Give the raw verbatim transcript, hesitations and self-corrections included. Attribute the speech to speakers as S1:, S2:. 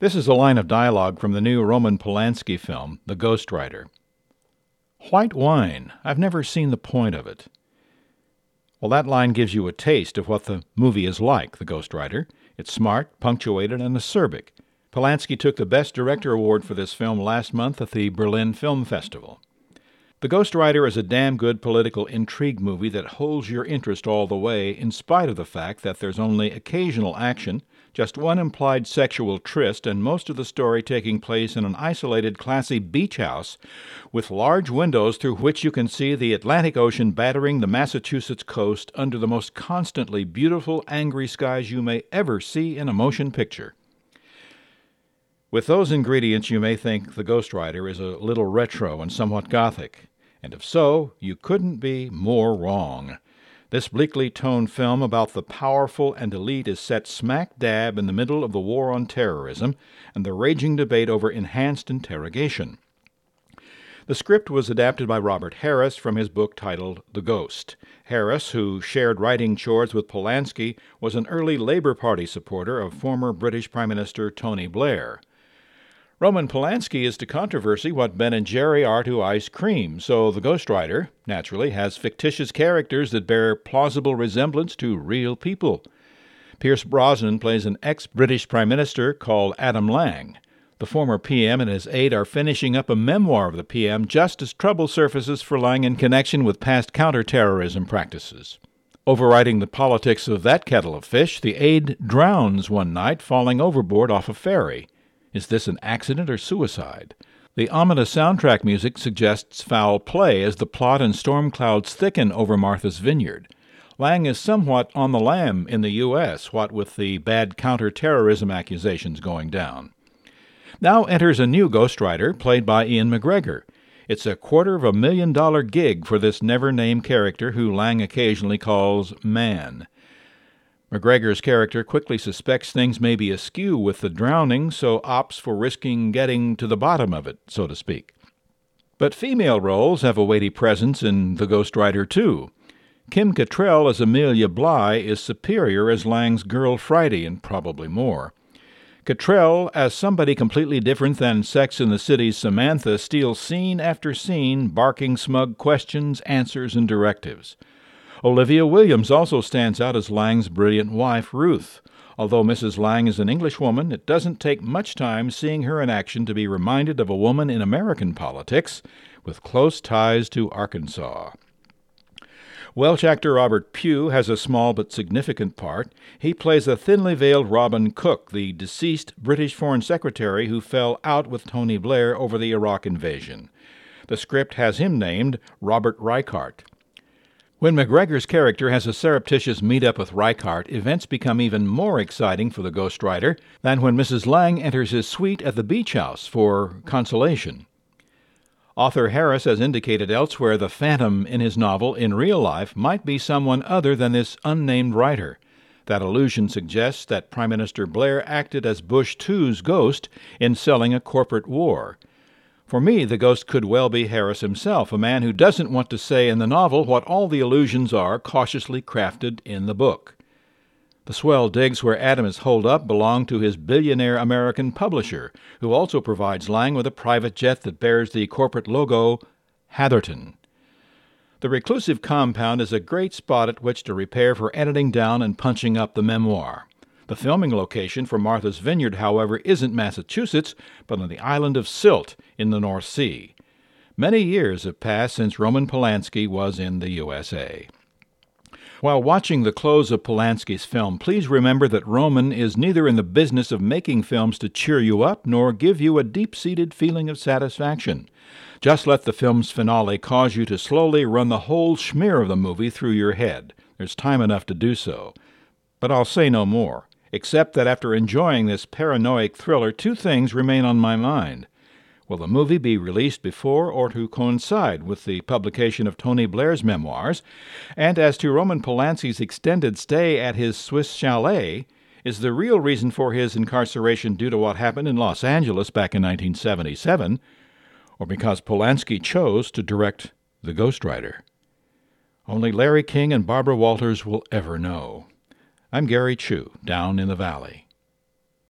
S1: This is a line of dialogue from the new Roman Polanski film, The Ghostwriter. White wine. I've never seen the point of it. Well, that line gives you a taste of what the movie is like, The Ghostwriter. It's smart, punctuated, and acerbic. Polanski took the Best Director award for this film last month at the Berlin Film Festival. The Ghostwriter is a damn good political intrigue movie that holds your interest all the way, in spite of the fact that there's only occasional action, just one implied sexual tryst, and most of the story taking place in an isolated, classy beach house with large windows through which you can see the Atlantic Ocean battering the Massachusetts coast under the most constantly beautiful, angry skies you may ever see in a motion picture. With those ingredients, you may think The Ghostwriter is a little retro and somewhat gothic. And if so, you couldn't be more wrong. This bleakly toned film about the powerful and elite is set smack dab in the middle of the war on terrorism and the raging debate over enhanced interrogation. The script was adapted by Robert Harris from his book titled The Ghost. Harris, who shared writing chores with Polanski, was an early Labour Party supporter of former British Prime Minister Tony Blair. Roman Polanski is to controversy what Ben and Jerry are to ice cream, so The Ghostwriter, naturally, has fictitious characters that bear plausible resemblance to real people. Pierce Brosnan plays an ex-British Prime Minister called Adam Lang. The former P M and his aide are finishing up a memoir of the P M just as trouble surfaces for Lang in connection with past counterterrorism practices. Overriding the politics of that kettle of fish, the aide drowns one night falling overboard off a ferry. Is this an accident or suicide? The ominous soundtrack music suggests foul play as the plot and storm clouds thicken over Martha's Vineyard. Lang is somewhat on the lam in the U S, what with the bad counter-terrorism accusations going down. Now enters a new ghostwriter, played by Ian McGregor. It's a quarter of a million dollar gig for this never-named character who Lang occasionally calls Man. McGregor's character quickly suspects things may be askew with the drowning, so opts for risking getting to the bottom of it, so to speak. But female roles have a weighty presence in The Ghostwriter, too. Kim Cattrall as Amelia Bligh is superior as Lang's Girl Friday, and probably more. Cattrall, as somebody completely different than Sex and the City's Samantha, steals scene after scene, barking smug questions, answers, and directives. Olivia Williams also stands out as Lang's brilliant wife, Ruth. Although Missus Lang is an Englishwoman, it doesn't take much time seeing her in action to be reminded of a woman in American politics with close ties to Arkansas. Welsh actor Robert Pugh has a small but significant part. He plays a thinly veiled Robin Cook, the deceased British Foreign Secretary who fell out with Tony Blair over the Iraq invasion. The script has him named Robert Reichardt. When McGregor's character has a surreptitious meet-up with Reichardt, events become even more exciting for the ghostwriter than when Missus Lang enters his suite at the beach house for consolation. Author Harris has indicated elsewhere the phantom in his novel in real life might be someone other than this unnamed writer. That allusion suggests that Prime Minister Blair acted as Bush two's ghost in selling a corporate war. For me, the ghost could well be Harris himself, a man who doesn't want to say in the novel what all the allusions are cautiously crafted in the book. The swell digs where Adam is holed up belong to his billionaire American publisher, who also provides Lang with a private jet that bears the corporate logo, Hatherton. The reclusive compound is a great spot at which to repair for editing down and punching up the memoir. The filming location for Martha's Vineyard, however, isn't Massachusetts, but on the island of Sylt in the North Sea. Many years have passed since Roman Polanski was in the U S A. While watching the close of Polanski's film, please remember that Roman is neither in the business of making films to cheer you up nor give you a deep-seated feeling of satisfaction. Just let the film's finale cause you to slowly run the whole schmear of the movie through your head. There's time enough to do so. But I'll say no more, except that after enjoying this paranoid thriller, two things remain on my mind. Will the movie be released before or to coincide with the publication of Tony Blair's memoirs? And as to Roman Polanski's extended stay at his Swiss chalet, is the real reason for his incarceration due to what happened in Los Angeles back in nineteen seventy-seven, or because Polanski chose to direct The Ghostwriter? Only Larry King and Barbara Walters will ever know. I'm Gary Chu, down in the valley.